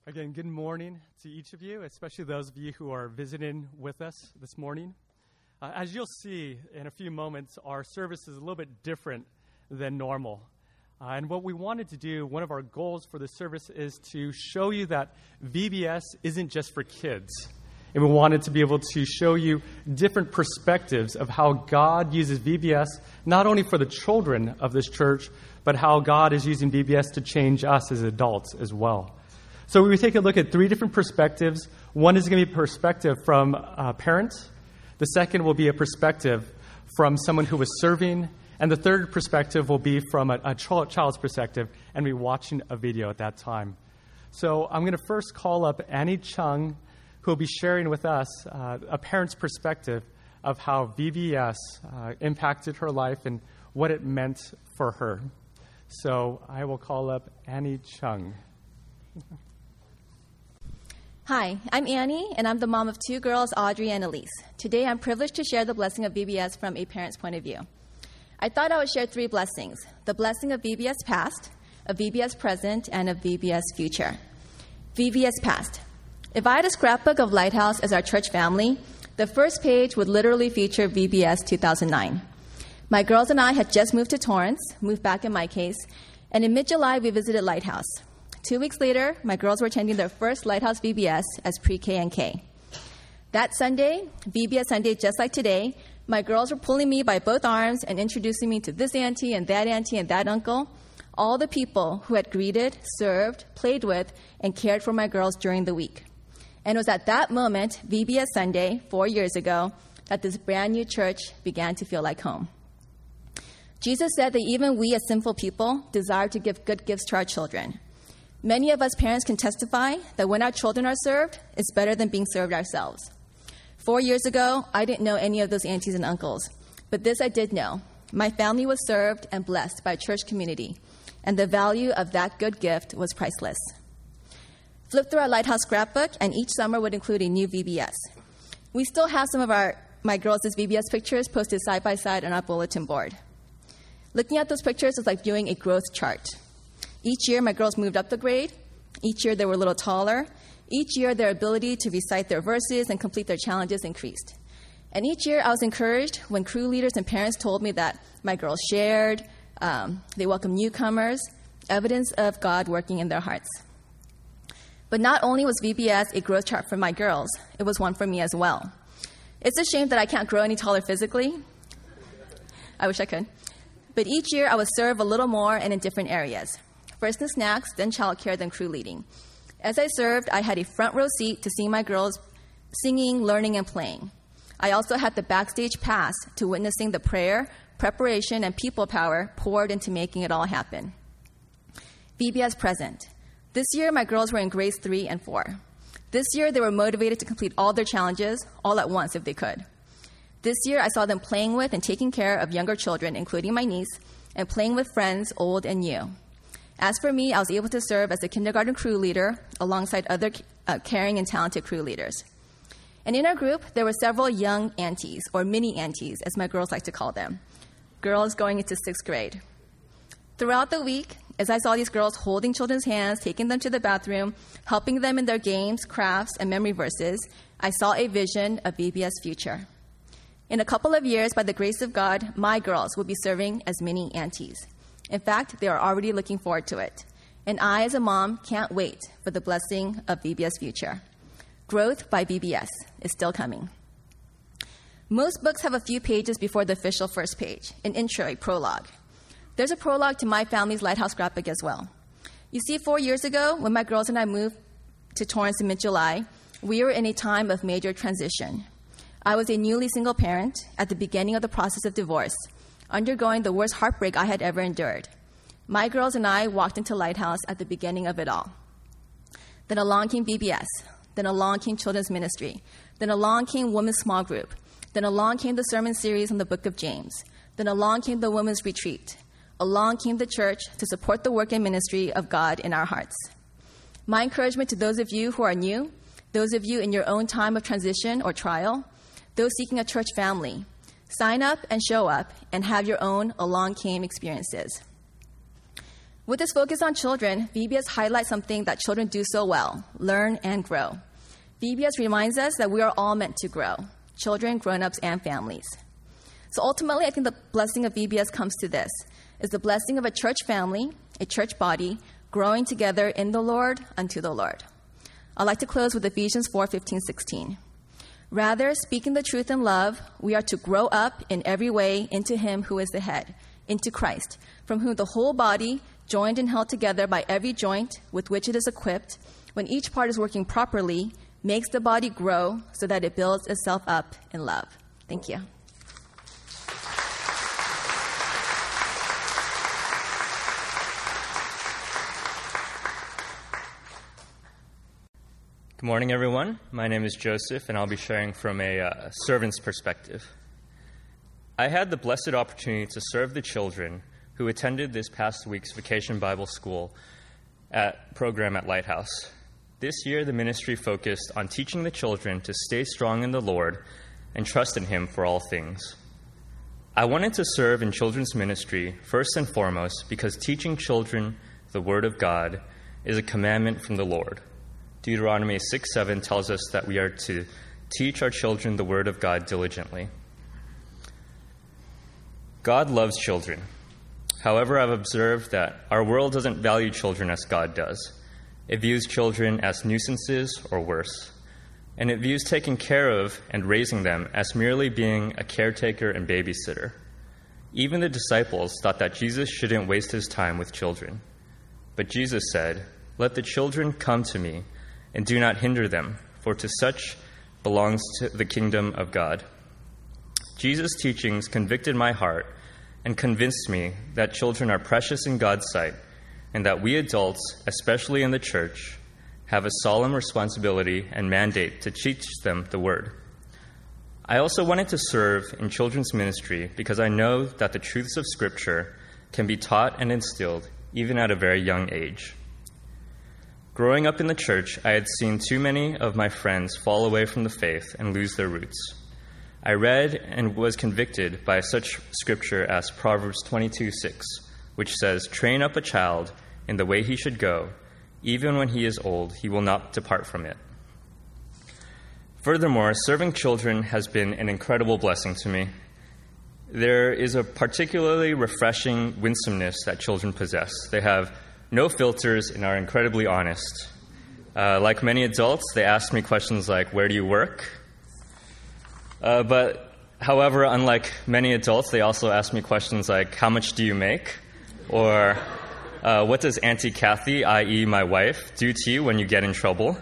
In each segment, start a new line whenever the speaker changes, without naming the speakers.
Again, good morning to each of you, especially those of you who are visiting with us this morning. As you'll see in a few moments, our service is a little bit different than normal. And what we wanted to do, one of our goals for the service is to show you that VBS isn't just for kids. And we wanted to be able to show you different perspectives of how God uses VBS, not only for the children of this church, but how God is using VBS to change us as adults as well. So we take a look at three different perspectives. One is going to be a perspective from parents. The second will be a perspective from someone who was serving. And the third perspective will be from a child's perspective, and we're watching a video at that time. So I'm going to first call up Annie Chung, who will be sharing with us a parent's perspective of how VBS impacted her life and what it meant for her. So I will call up Annie Chung.
Hi, I'm Annie, and I'm the mom of two girls, Audrey and Elise. Today, I'm privileged to share the blessing of VBS from a parent's point of view. I thought I would share three blessings: the blessing of VBS past, of VBS present, and of VBS future. VBS past. If I had a scrapbook of Lighthouse as our church family, the first page would literally feature VBS 2009. My girls and I had just moved to Torrance, moved back in my case, and in mid-July, we visited Lighthouse. 2 weeks later, my girls were attending their first Lighthouse VBS as pre-K and K. That Sunday, VBS Sunday, just like today, my girls were pulling me by both arms and introducing me to this auntie and that uncle, all the people who had greeted, served, played with, and cared for my girls during the week. And it was at that moment, VBS Sunday, 4 years ago, that this brand new church began to feel like home. Jesus said that even we as sinful people desire to give good gifts to our children. Many of us parents can testify that when our children are served, it's better than being served ourselves. 4 years ago, I didn't know any of those aunties and uncles, but this I did know. My family was served and blessed by a church community, and the value of that good gift was priceless. Flip through our Lighthouse scrapbook, and each summer would include a new VBS. We still have some of my girls' VBS pictures posted side by side on our bulletin board. Looking at those pictures is like viewing a growth chart. Each year, my girls moved up the grade. Each year, they were a little taller. Each year, their ability to recite their verses and complete their challenges increased. And each year, I was encouraged when crew leaders and parents told me that my girls shared, they welcomed newcomers, evidence of God working in their hearts. But not only was VBS a growth chart for my girls, it was one for me as well. It's a shame that I can't grow any taller physically. I wish I could. But each year, I would serve a little more and in different areas. First in snacks, then childcare, then crew leading. As I served, I had a front row seat to see my girls singing, learning, and playing. I also had the backstage pass to witnessing the prayer, preparation, and people power poured into making it all happen. VBS present. This year, my girls were in grades 3 and 4. This year, they were motivated to complete all their challenges all at once if they could. This year, I saw them playing with and taking care of younger children, including my niece, and playing with friends, old and new. As for me, I was able to serve as a kindergarten crew leader alongside other caring and talented crew leaders. And in our group, there were several young aunties, or mini aunties, as my girls like to call them, girls going into 6th grade. Throughout the week, as I saw these girls holding children's hands, taking them to the bathroom, helping them in their games, crafts, and memory verses, I saw a vision of VBS future. In a couple of years, by the grace of God, my girls will be serving as mini aunties. In fact, they are already looking forward to it. And I, as a mom, can't wait for the blessing of VBS future. Growth by VBS is still coming. Most books have a few pages before the official first page, an intro, a prologue. There's a prologue to my family's Lighthouse scrapbook as well. You see, 4 years ago, when my girls and I moved to Torrance in mid-July, we were in a time of major transition. I was a newly single parent at the beginning of the process of divorce, undergoing the worst heartbreak I had ever endured. My girls and I walked into Lighthouse at the beginning of it all. Then along came VBS. Then along came children's ministry. Then along came women's small group. Then along came the sermon series on the book of James. Then along came the women's retreat. Along came the church to support the work and ministry of God in our hearts. My encouragement to those of you who are new, those of you in your own time of transition or trial, those seeking a church family, sign up and show up and have your own along came experiences. With this focus on children, VBS highlights something that children do so well: learn and grow. VBS reminds us that we are all meant to grow: children, grown-ups, and families. So ultimately, I think the blessing of VBS comes to this: is the blessing of a church family, a church body, growing together in the Lord unto the Lord. I'd like to close with Ephesians 4:15-16. Rather, speaking the truth in love, we are to grow up in every way into him who is the head, into Christ, from whom the whole body, joined and held together by every joint with which it is equipped, when each part is working properly, makes the body grow so that it builds itself up in love. Thank you.
Good morning, everyone. My name is Joseph, and I'll be sharing from a servant's perspective. I had the blessed opportunity to serve the children who attended this past week's Vacation Bible School program at Lighthouse. This year, the ministry focused on teaching the children to stay strong in the Lord and trust in Him for all things. I wanted to serve in children's ministry first and foremost because teaching children the Word of God is a commandment from the Lord. Deuteronomy 6:7 tells us that we are to teach our children the Word of God diligently. God loves children. However, I've observed that our world doesn't value children as God does. It views children as nuisances or worse, and it views taking care of and raising them as merely being a caretaker and babysitter. Even the disciples thought that Jesus shouldn't waste his time with children. But Jesus said, "Let the children come to me, and do not hinder them, for to such belongs to the kingdom of God." Jesus' teachings convicted my heart and convinced me that children are precious in God's sight, and that we adults, especially in the church, have a solemn responsibility and mandate to teach them the Word. I also wanted to serve in children's ministry because I know that the truths of Scripture can be taught and instilled even at a very young age. Growing up in the church, I had seen too many of my friends fall away from the faith and lose their roots. I read and was convicted by such scripture as Proverbs 22:6, which says, "Train up a child in the way he should go. Even when he is old, he will not depart from it." Furthermore, serving children has been an incredible blessing to me. There is a particularly refreshing winsomeness that children possess. They have no filters and are incredibly honest. Like many adults, they ask me questions like, "Where do you work?" However, unlike many adults, they also ask me questions like, "How much do you make?" Or, "What does Auntie Kathy, i.e. my wife, do to you when you get in trouble?"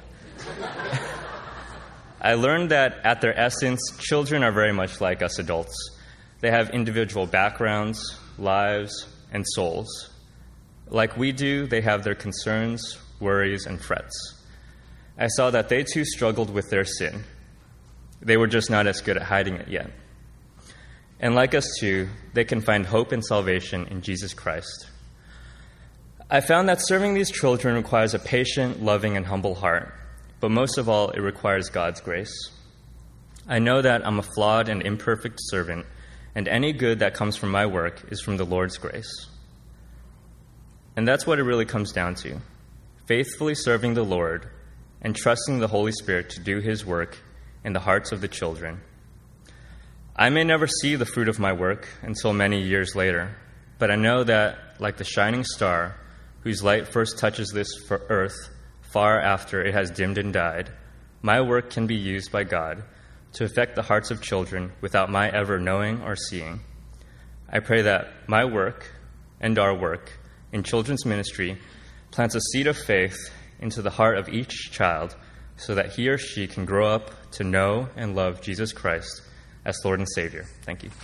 I learned that at their essence, children are very much like us adults. They have individual backgrounds, lives, and souls. Like we do, they have their concerns, worries, and frets. I saw that they too struggled with their sin. They were just not as good at hiding it yet. And like us too, they can find hope and salvation in Jesus Christ. I found that serving these children requires a patient, loving, and humble heart. But most of all, it requires God's grace. I know that I'm a flawed and imperfect servant, and any good that comes from my work is from the Lord's grace. And that's what it really comes down to: faithfully serving the Lord and trusting the Holy Spirit to do His work in the hearts of the children. I may never see the fruit of my work until many years later, but I know that, like the shining star whose light first touches this earth far after it has dimmed and died, my work can be used by God to affect the hearts of children without my ever knowing or seeing. I pray that my work and our work in children's ministry plants a seed of faith into the heart of each child so that he or she can grow up to know and love Jesus Christ as Lord and Savior. Thank you.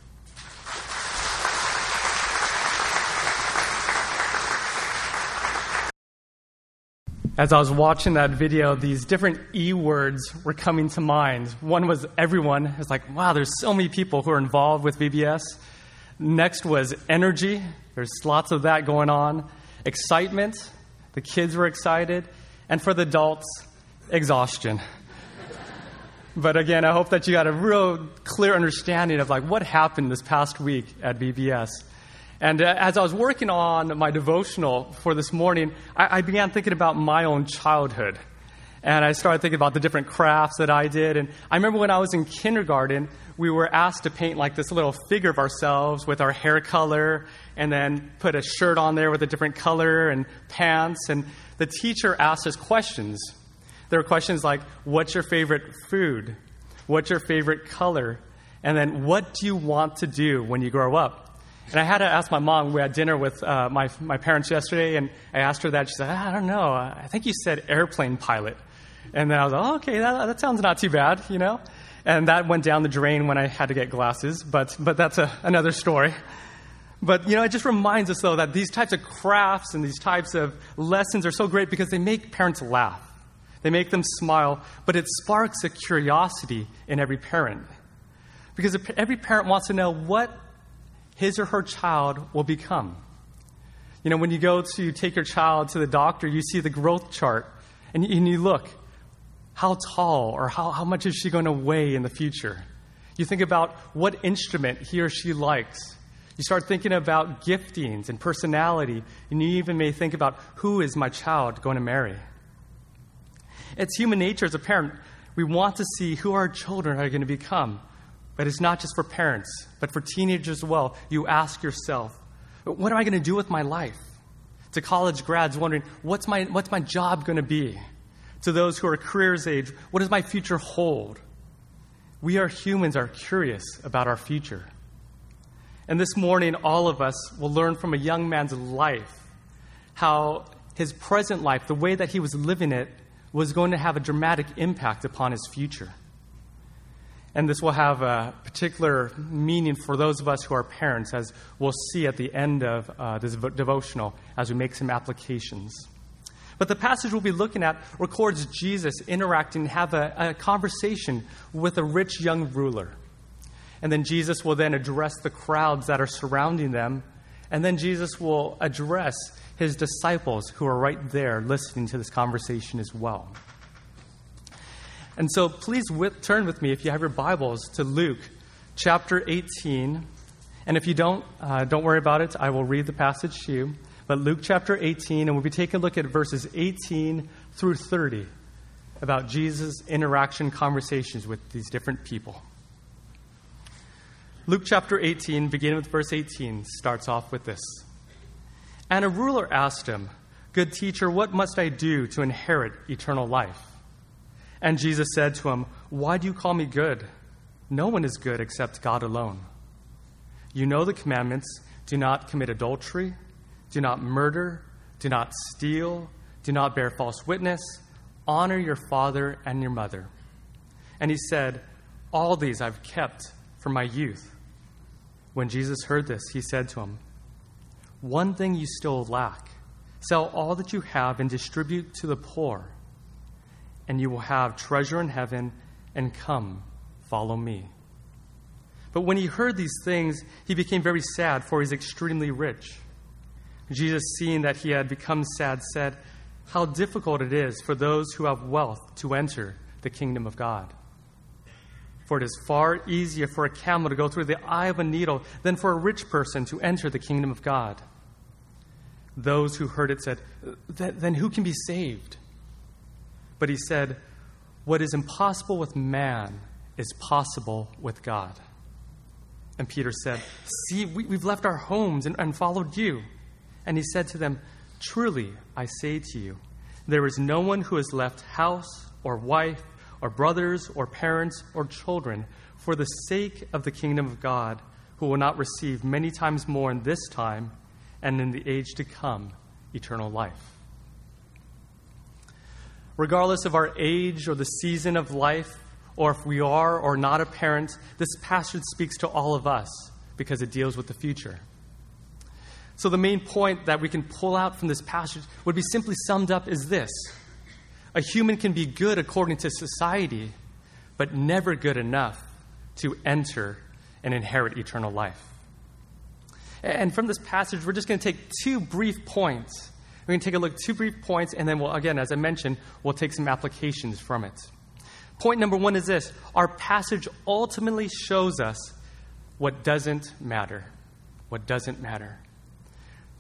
As I was watching that video, these different E words were coming to mind. One was everyone. It's like, wow, there's so many people who are involved with VBS. Next was energy. There's lots of that going on. Excitement. The kids were excited. And for the adults, exhaustion. But again, I hope that you got a real clear understanding of like what happened this past week at VBS. And as I was working on my devotional for this morning, I began thinking about my own childhood. And I started thinking about the different crafts that I did. And I remember when I was in kindergarten, we were asked to paint like this little figure of ourselves with our hair color and then put a shirt on there with a different color and pants. And the teacher asked us questions. There were questions like, what's your favorite food? What's your favorite color? And then, what do you want to do when you grow up? And I had to ask my mom. We had dinner with my parents yesterday, and I asked her that. She said, I don't know. I think you said airplane pilot. And then I was like, oh, okay, that sounds not too bad, you know? And that went down the drain when I had to get glasses, but that's another story. But, you know, it just reminds us, though, that these types of crafts and these types of lessons are so great because they make parents laugh. They make them smile, but it sparks a curiosity in every parent. Because every parent wants to know what his or her child will become. You know, when you go to take your child to the doctor, you see the growth chart, and you look, how tall or how much is she going to weigh in the future? You think about what instrument he or she likes. You start thinking about giftings and personality, and you even may think about, who is my child going to marry? It's human nature as a parent. We want to see who our children are going to become. But it's not just for parents, but for teenagers as well. You ask yourself, what am I going to do with my life? To college grads wondering, what's my job going to be? To those who are careers age, what does my future hold? We are humans, are curious about our future. And this morning, all of us will learn from a young man's life how his present life, the way that he was living it, was going to have a dramatic impact upon his future. And this will have a particular meaning for those of us who are parents, as we'll see at the end of this devotional as we make some applications. But the passage we'll be looking at records Jesus interacting, have a conversation with a rich young ruler. And then Jesus will then address the crowds that are surrounding them. And then Jesus will address his disciples who are right there listening to this conversation as well. And so please turn with me, if you have your Bibles, to Luke chapter 18. And if you don't worry about it. I will read the passage to you. But Luke chapter 18, and we'll be taking a look at verses 18 through 30 about Jesus' interaction conversations with these different people. Luke chapter 18, beginning with verse 18, starts off with this. And a ruler asked him, "Good teacher, what must I do to inherit eternal life?" And Jesus said to him, "Why do you call me good? No one is good except God alone. You know the commandments: do not commit adultery, do not murder, do not steal, do not bear false witness, honor your father and your mother." And he said, "All these I've kept from my youth." When Jesus heard this, he said to him, "One thing you still lack. Sell all that you have and distribute to the poor, and you will have treasure in heaven, and come, follow me." But when he heard these things, he became very sad, for he is extremely rich. Jesus, seeing that he had become sad, said, "How difficult it is for those who have wealth to enter the kingdom of God. For it is far easier for a camel to go through the eye of a needle than for a rich person to enter the kingdom of God." Those who heard it said, "Then who can be saved?" But he said, "What is impossible with man is possible with God." And Peter said, "See, we've left our homes and followed you." And he said to them, "Truly, I say to you, there is no one who has left house or wife or brothers or parents or children for the sake of the kingdom of God who will not receive many times more in this time and in the age to come eternal life." Regardless of our age or the season of life, or if we are or not a parent, this passage speaks to all of us because it deals with the future. So the main point that we can pull out from this passage would be simply summed up as this: a human can be good according to society, but never good enough to enter and inherit eternal life. And from this passage, we're just going to take 2 brief points. We're going to take a look at 2 brief points, and then we'll, again, as I mentioned, we'll take some applications from it. Point number 1 is this: our passage ultimately shows us what doesn't matter. What doesn't matter.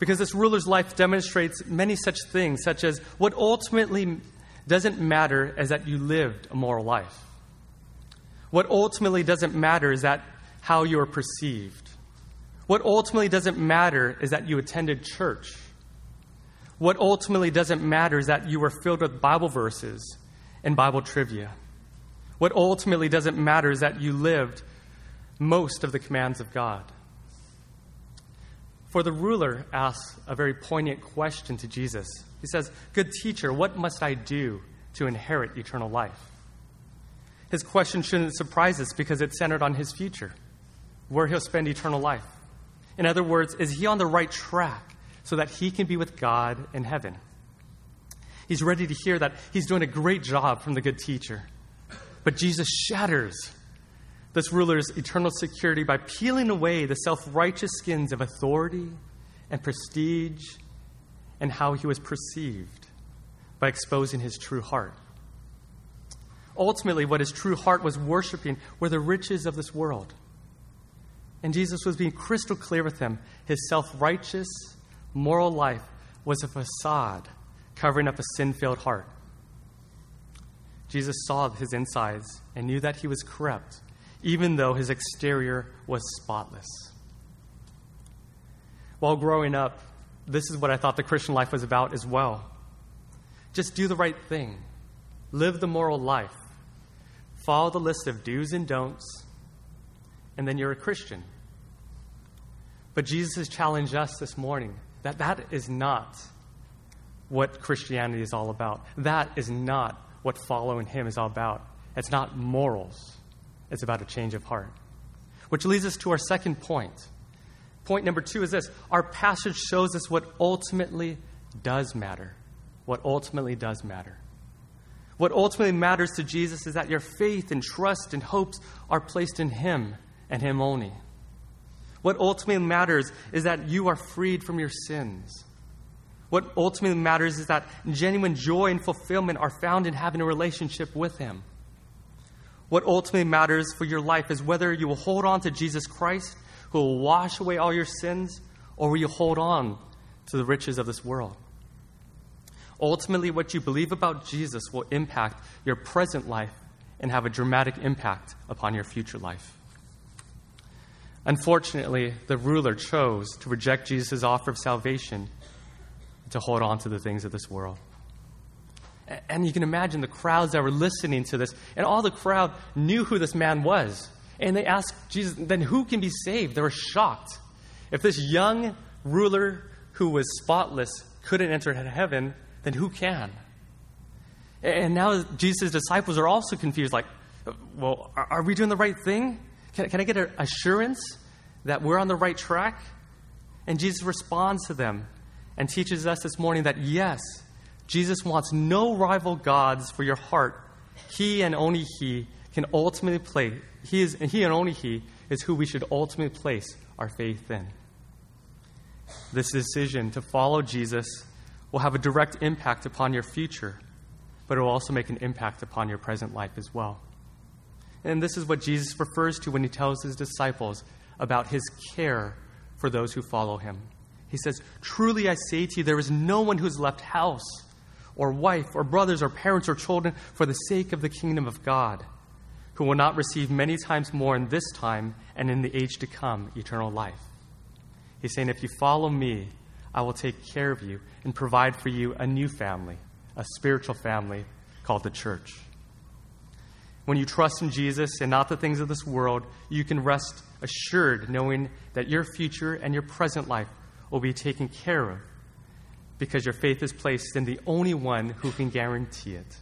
because this ruler's life demonstrates many such things, such as what ultimately doesn't matter is that you lived a moral life. What ultimately doesn't matter is that how you are perceived. What ultimately doesn't matter is that you attended church. What ultimately doesn't matter is that you were filled with Bible verses and Bible trivia. What ultimately doesn't matter is that you lived most of the commands of God. For the ruler asks a very poignant question to Jesus. He says, "Good teacher, what must I do to inherit eternal life?" His question shouldn't surprise us because it's centered on his future, where he'll spend eternal life. In other words, is he on the right track so that he can be with God in heaven? He's ready to hear that he's doing a great job from the good teacher. But Jesus shatters this ruler's eternal security by peeling away the self-righteous skins of authority and prestige and how he was perceived by exposing his true heart. Ultimately, what his true heart was worshiping were the riches of this world. And Jesus was being crystal clear with him. His self-righteous, moral life was a facade covering up a sin-filled heart. Jesus saw his insides and knew that he was corrupt, even though his exterior was spotless. While growing up, this is what I thought the Christian life was about as well. Just do the right thing. Live the moral life. Follow the list of do's and don'ts, and then you're a Christian. But Jesus has challenged us this morning that that is not what Christianity is all about. That is not what following him is all about. It's not morals. It's about a change of heart. Which leads us to our second point. Point number 2 is this. Our passage shows us what ultimately does matter. What ultimately does matter. What ultimately matters to Jesus is that your faith and trust and hopes are placed in him and him only. What ultimately matters is that you are freed from your sins. What ultimately matters is that genuine joy and fulfillment are found in having a relationship with him. What ultimately matters for your life is whether you will hold on to Jesus Christ, who will wash away all your sins, or will you hold on to the riches of this world? Ultimately, what you believe about Jesus will impact your present life and have a dramatic impact upon your future life. Unfortunately, the ruler chose to reject Jesus' offer of salvation and to hold on to the things of this world. And you can imagine the crowds that were listening to this, and all the crowd knew who this man was. And they asked Jesus, then who can be saved? They were shocked. If this young ruler who was spotless couldn't enter heaven, then who can? And now Jesus' disciples are also confused, like, well, are we doing the right thing? Can I get an assurance that we're on the right track? And Jesus responds to them and teaches us this morning that yes, Jesus wants no rival gods for your heart. He and only he can ultimately play. He and only he is who we should ultimately place our faith in. This decision to follow Jesus will have a direct impact upon your future, but it will also make an impact upon your present life as well. And this is what Jesus refers to when he tells his disciples about his care for those who follow him. He says, "Truly I say to you, there is no one who has left house or wife or brothers or parents or children for the sake of the kingdom of God, who will not receive many times more in this time and in the age to come eternal life." He's saying, if you follow me, I will take care of you and provide for you a new family, a spiritual family called the church. When you trust in Jesus and not the things of this world, you can rest assured knowing that your future and your present life will be taken care of because your faith is placed in the only one who can guarantee it.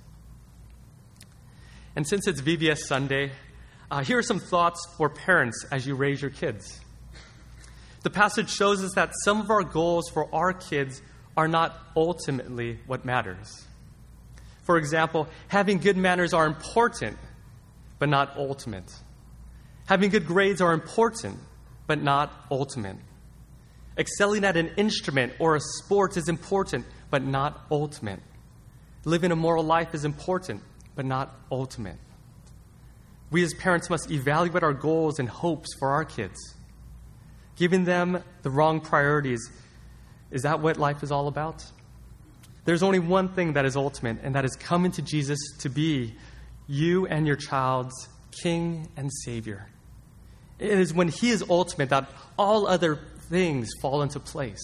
And since it's VBS Sunday, here are some thoughts for parents as you raise your kids. The passage shows us that some of our goals for our kids are not ultimately what matters. For example, having good manners are important, but not ultimate. Having good grades are important, but not ultimate. Excelling at an instrument or a sport is important, but not ultimate. Living a moral life is important, but not ultimate. We as parents must evaluate our goals and hopes for our kids. Giving them the wrong priorities Is that what life is all about? There's only one thing that is ultimate, and that is coming to Jesus to be you and your child's King and Savior. It is when He is ultimate that all other things fall into place.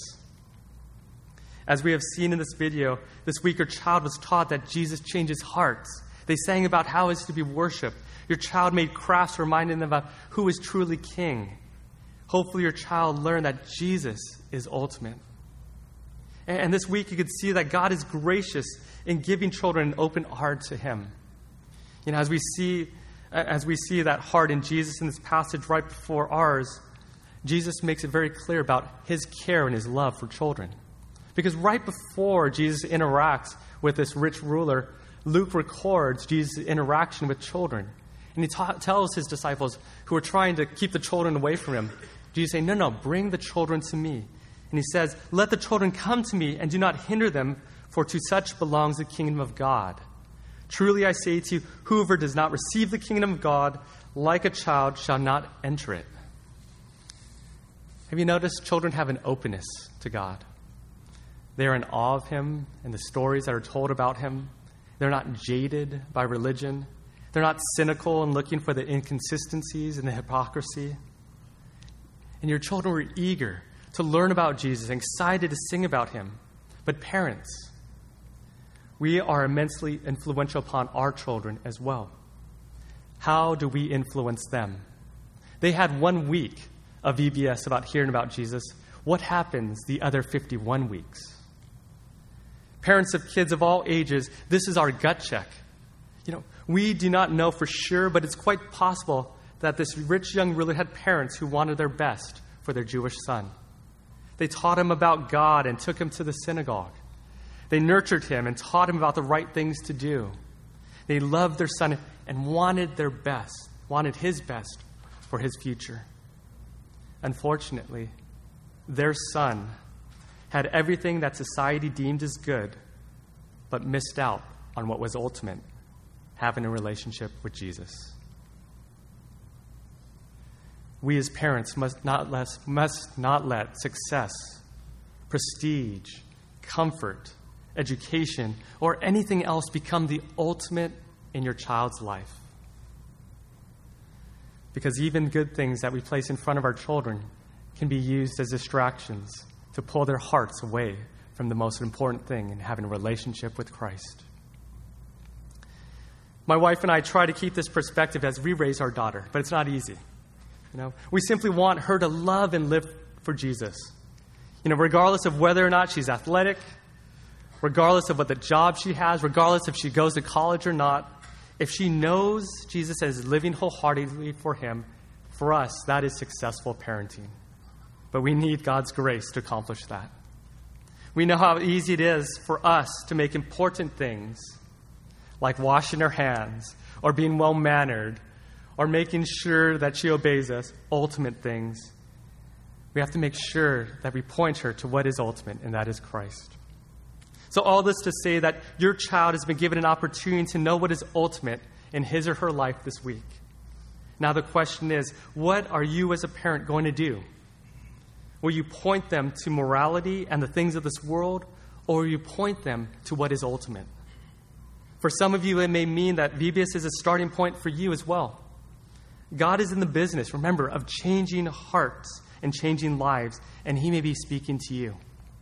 As we have seen in this video, this week your child was taught that Jesus changes hearts. They sang about how it's to be worshipped. Your child made crafts reminding them about who is truly King. Hopefully your child learned that Jesus is ultimate. And this week you could see that God is gracious in giving children an open heart to Him. You know, as we see that heart in Jesus in this passage right before ours, Jesus makes it very clear about His care and His love for children. Because right before Jesus interacts with this rich ruler, Luke records Jesus' interaction with children. And he tells his disciples who are trying to keep the children away from him, Jesus saying, no, bring the children to me. And he says, let the children come to me and do not hinder them, for to such belongs the kingdom of God. Truly I say to you, whoever does not receive the kingdom of God like a child shall not enter it. Have you noticed children have an openness to God? They are in awe of Him and the stories that are told about Him. They're not jaded by religion. They're not cynical and looking for the inconsistencies and the hypocrisy. And your children were eager to learn about Jesus, excited to sing about Him. But parents, we are immensely influential upon our children as well. How do we influence them? They had 1 week of VBS about hearing about Jesus. What happens the other 51 weeks? Parents of kids of all ages, this is our gut check. You know, we do not know for sure, but it's quite possible that this rich young ruler had parents who wanted their best for their Jewish son. They taught him about God and took him to the synagogue. They nurtured him and taught him about the right things to do. They loved their son and wanted their best, wanted his best for his future. Unfortunately, their son had everything that society deemed as good, but missed out on what was ultimate, having a relationship with Jesus. We as parents must not let success, prestige, comfort, education, or anything else become the ultimate in your child's life. Because even good things that we place in front of our children can be used as distractions to pull their hearts away from the most important thing in having a relationship with Christ. My wife and I try to keep this perspective as we raise our daughter, but it's not easy. You know, we simply want her to love and live for Jesus. You know, regardless of whether or not she's athletic, regardless of what the job she has, regardless if she goes to college or not, if she knows Jesus as living wholeheartedly for Him, for us, that is successful parenting. But we need God's grace to accomplish that. We know how easy it is for us to make important things like washing her hands or being well-mannered or making sure that she obeys us, ultimate things. We have to make sure that we point her to what is ultimate, and that is Christ. So all this to say that your child has been given an opportunity to know what is ultimate in his or her life this week. Now the question is, what are you as a parent going to do? Will you point them to morality and the things of this world, or will you point them to what is ultimate? For some of you, it may mean that VBS is a starting point for you as well. God is in the business, remember, of changing hearts and changing lives, and He may be speaking to you.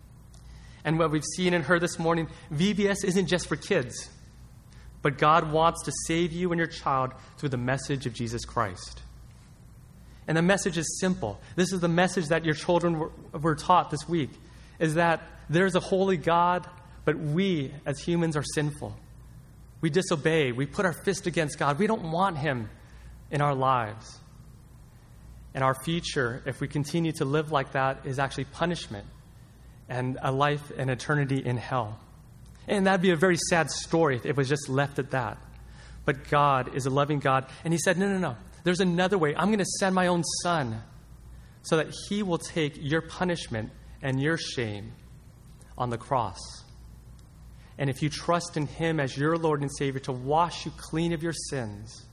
And what we've seen and heard this morning, VBS isn't just for kids, but God wants to save you and your child through the message of Jesus Christ. And the message is simple. This is the message that your children were taught this week, is that there's a holy God, but we as humans are sinful. We disobey. We put our fist against God. We don't want Him in our lives. And our future, if we continue to live like that, is actually punishment and a life and eternity in hell. And that'd be a very sad story if it was just left at that. But God is a loving God. And He said, no. There's another way. I'm going to send my own Son so that He will take your punishment and your shame on the cross. And if you trust in Him as your Lord and Savior to wash you clean of your sins,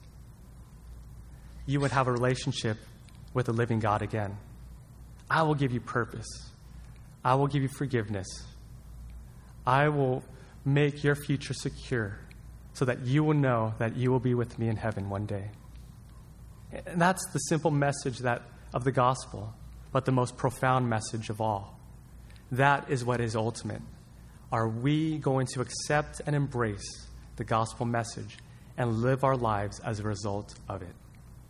you would have a relationship with the living God again. I will give you purpose. I will give you forgiveness. I will make your future secure so that you will know that you will be with me in heaven one day. And that's the simple message of the gospel, but the most profound message of all. That is what is ultimate. Are we going to accept and embrace the gospel message and live our lives as a result of it?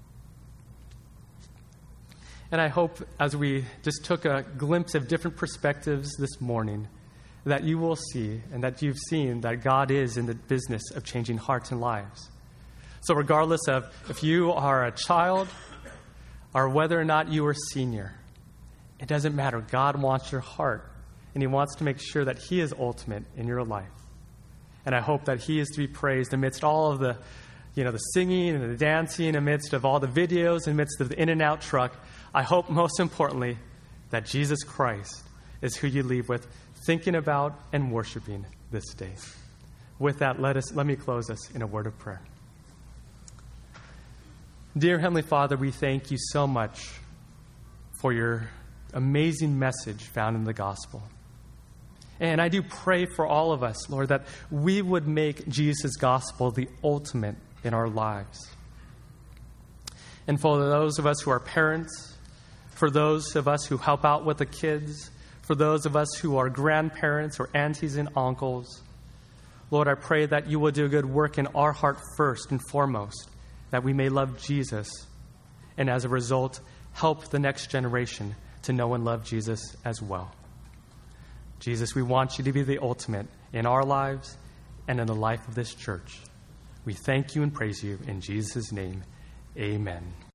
And I hope as we just took a glimpse of different perspectives this morning, that you will see and that you've seen that God is in the business of changing hearts and lives. So regardless of if you are a child or whether or not you are a senior, it doesn't matter. God wants your heart, and he wants to make sure that he is ultimate in your life. And I hope that he is to be praised amidst all of the singing and the dancing, amidst of all the videos, amidst of the In-N-Out truck. I hope most importantly that Jesus Christ is who you leave with thinking about and worshiping this day. With that, let me close us in a word of prayer. Dear Heavenly Father, we thank you so much for your amazing message found in the gospel. And I do pray for all of us, Lord, that we would make Jesus' gospel the ultimate in our lives. And for those of us who are parents, for those of us who help out with the kids, for those of us who are grandparents or aunties and uncles, Lord, I pray that you will do a good work in our heart first and foremost, that we may love Jesus, and as a result, help the next generation to know and love Jesus as well. Jesus, we want you to be the ultimate in our lives and in the life of this church. We thank you and praise you in Jesus' name. Amen.